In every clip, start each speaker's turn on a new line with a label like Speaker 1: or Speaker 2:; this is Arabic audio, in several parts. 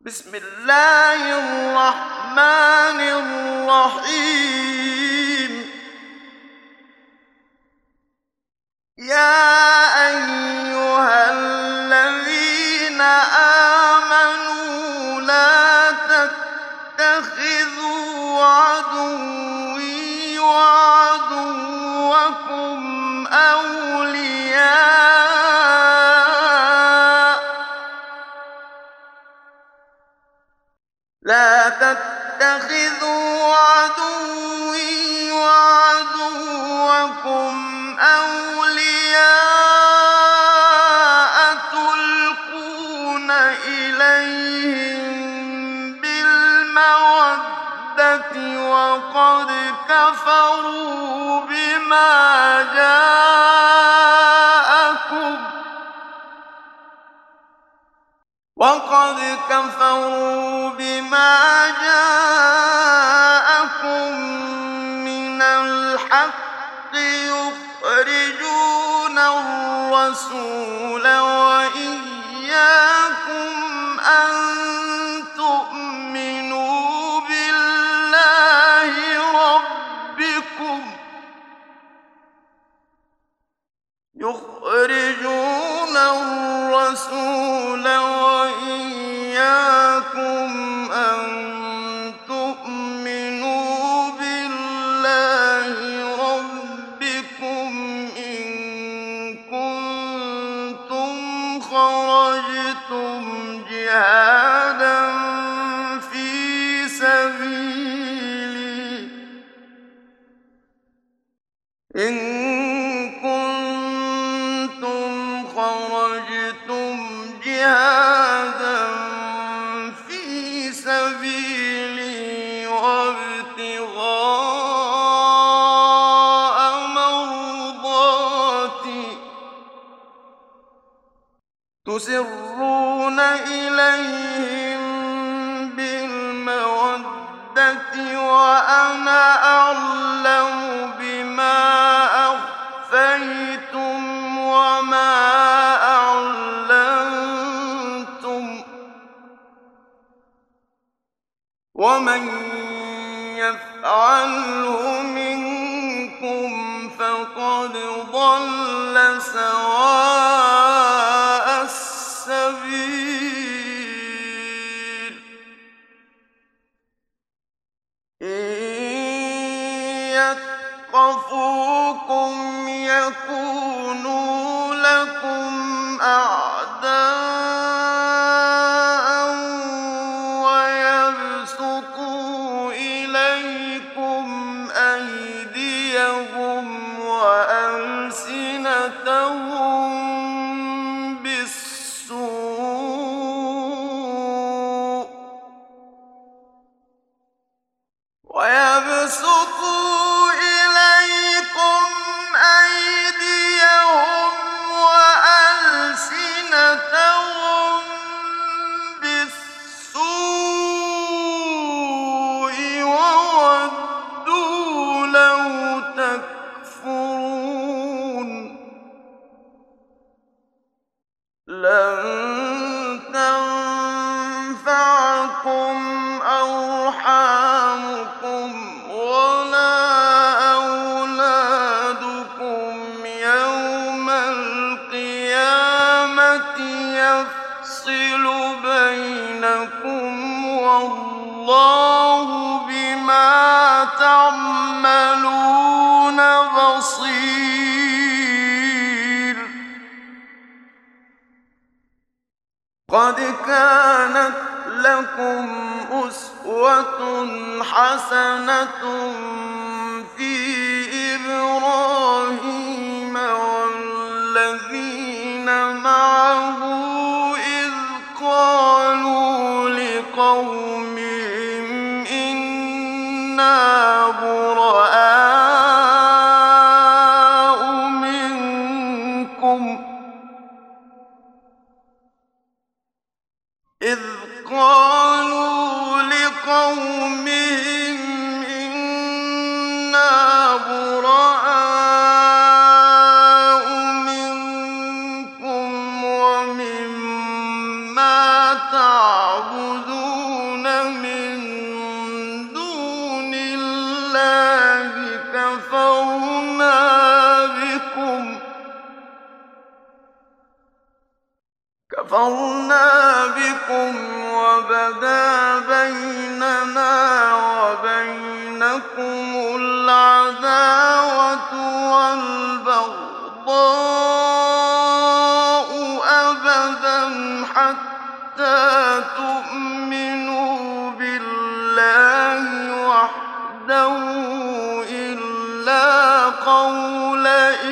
Speaker 1: بسم الله الرحمن الرحيم. يا أيها الذين آمنوا لا تتخذوا عدوي وعدوكم أولياء تلقون إليهم بالمودة وقد كفروا بما جاءكم من الحق يخرجون الرسول وإياكم أن تؤمنوا بالله ربكم يخرجون الرسول وإياكم أن تؤمنوا بالله ربكم إن كنتم خرجتم جهادا في سبيلي وابتغاء مرضاتي تسرون إليهم بالمودة وأنا أعلم بما أخفيتم وما أعلنتم ومن يفعله منكم فقد ضل سواء السبيل إن يثقفوكم يكونوا لكم أعداء ويبسطوا إليكم أيديهم وألسنتهم بالسوء وودوا لو تكفرون لن تنفعكم أرحامكم ولا أولادكم يوم القيامة يفصل بينكم والله بما تعملون بصير قد كانت لكم أسوة حسنة في إبراهيم والذين معه إذ قالوا لقومهم إنا براء منكم ومما تعبدون كفرنا بكم وبدا بيننا وبينكم العداوة والبغضاء أبدا حتى تؤمنوا بالله وحده إلا قول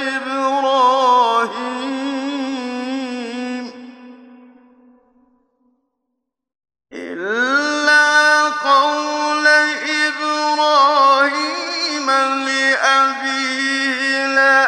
Speaker 1: إبراهيم لأبيه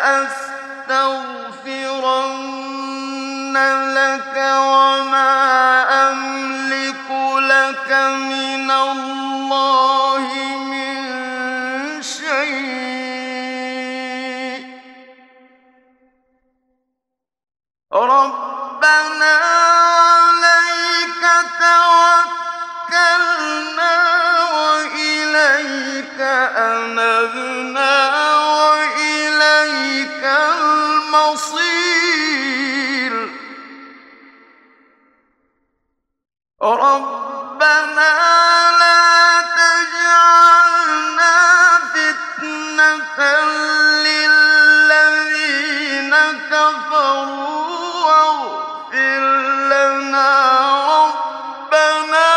Speaker 1: لأستغفرن لك وما أملك لك من الله من شيء ربنا عليك توكلنا وإليك أنبنا وإليك المصير ربنا لا تجعلنا فتنة للذين كفروا واغفر لنا ربنا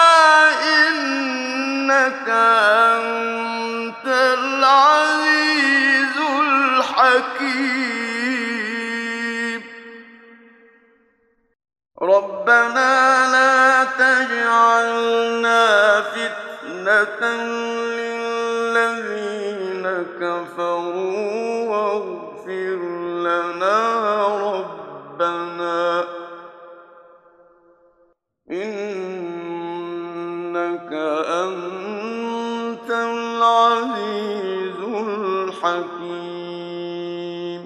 Speaker 1: إنك أنت العزيز الحكيم ربنا لا تجعلنا فتنة للذين كفروا واغفر لنا ربنا إنك أنت العزيز الحكيم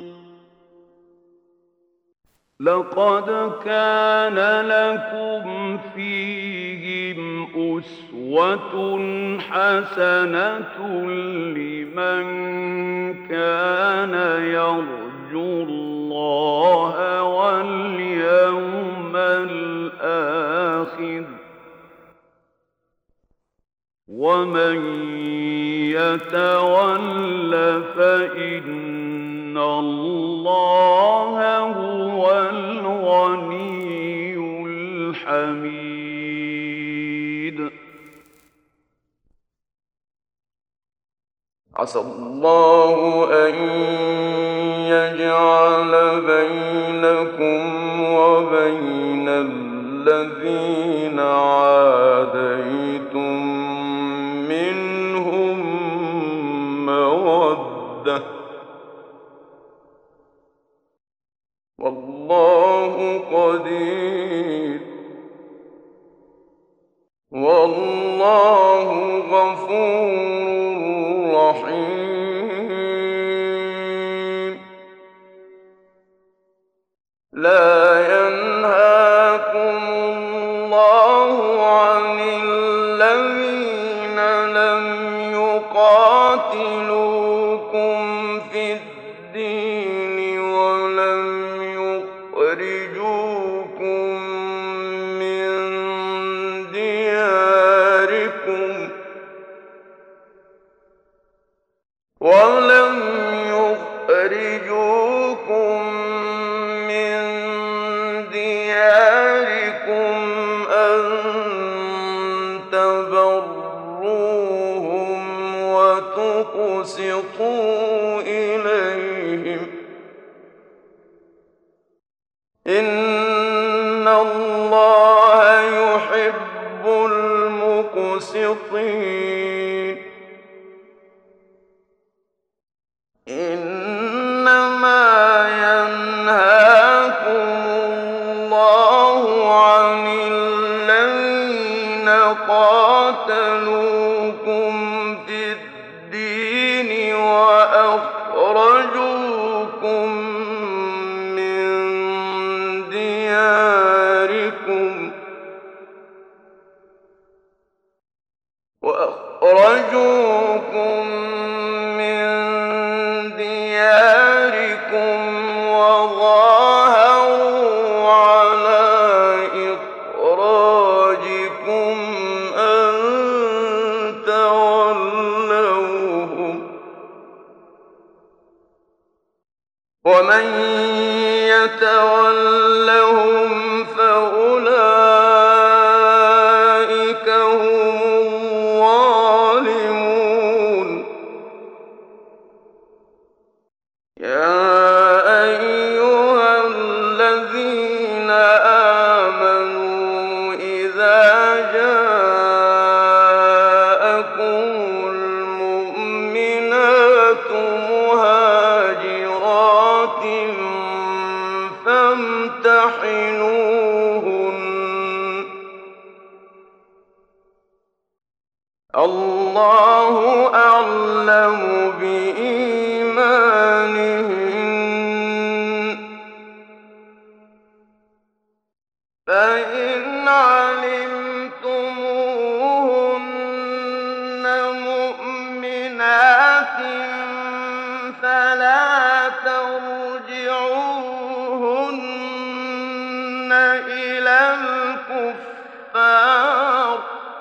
Speaker 1: لقد كان لكم فيهم أسوة حسنة لمن كان يرجو الله واليوم الآخر ومن يتول فإن الله هو الغني الحميد عسى الله أن يجعل بينكم وبين الذين عاديتم منهم مودة والله قدير والله غفور رحيم لا ينهاكم الله عن الذين لم يقاتلوكم في الدين ولم يخرجوكم من دياركم أن تبروهم وتقسطوا إليهم إن الله يحب المقسطين إنما ينهاكم الله عن الذين قاتلوكم في الدين وأخرجوكم من دياركم وظاهروا على يتولهم فأولئك هم الظالمون يا أيها الذين آمنوا إذا جاءكم المؤمنات مهاجرات فامتحنوهن الله أعلم بإيمانهن فإن علمتموهن مؤمنات فلا ترجعوهن إلى الكفار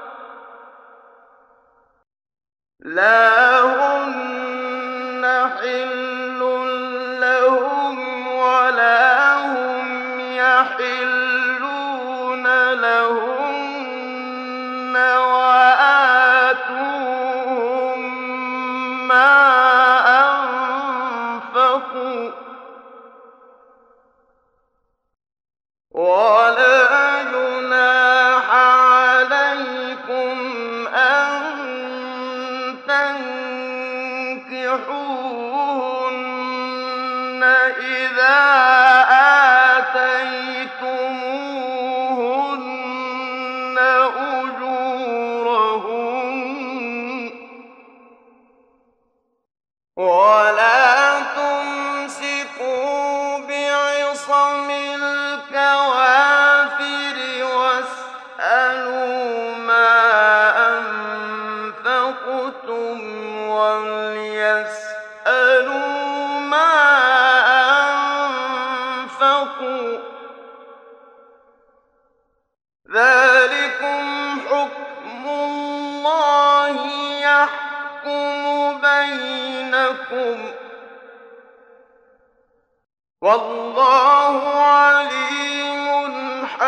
Speaker 1: لا هن حل لهم ولا هم يحلون لهن وآتوهم ما أنفقوا ولا جناح عليكم أن تنكحوهن إذا آتيتموهن أجورهن ولا تمسكوا بعصم الكوافر واسألوا ما أنفقتم وليسألوا ما أنفقوا ذلكم حكم الله يحكم بينكم والله عليم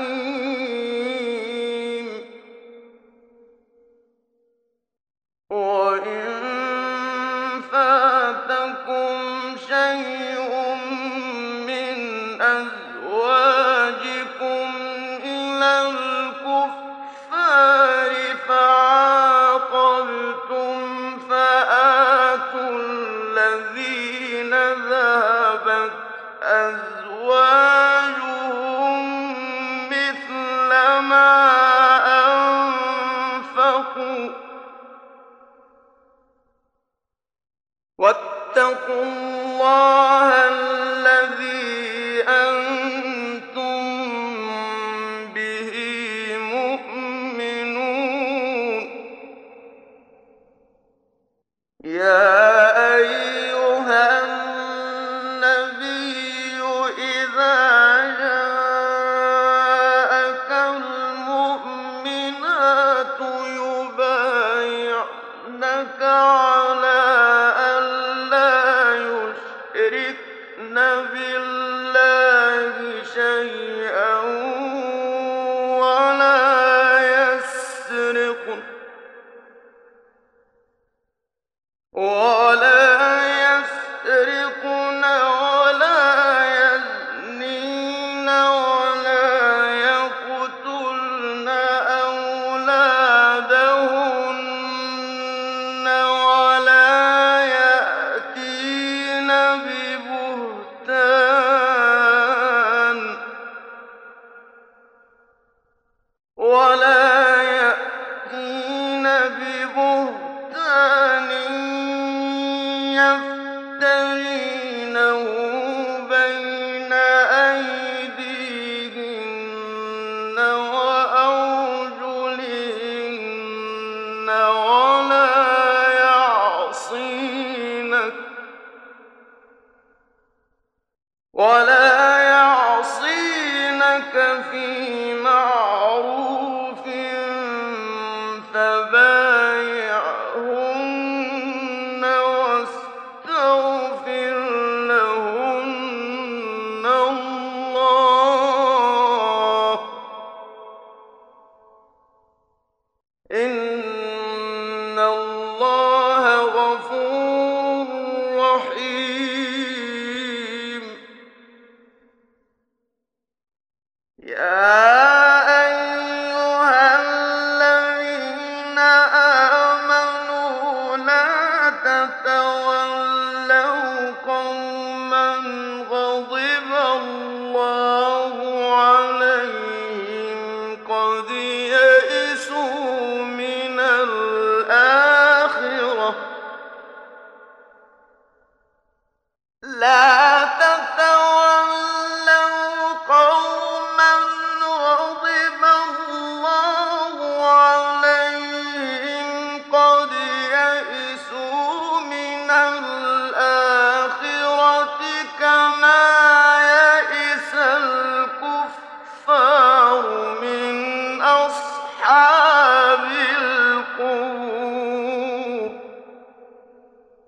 Speaker 1: حكيم وإن فاتكم شيء من أزواجكم إلى الكفار فعاقبتم فآتوا الذين ذهبت أزواجهم مثل ما أنفقوا واتقوا الله الذي أنتم به مؤمنون يا أيها النبي إذا جاءك المؤمنات يبايعنك على أن لا يشركن بالله شيئا ولا يسرقن ولا يزنين ولا يقتلن أولادهن ولا يأتين ببهتان يفترينه بين أيديهن وأرجلهن ولا يعصينك في معروف فبايعهن واستغفر لهن إن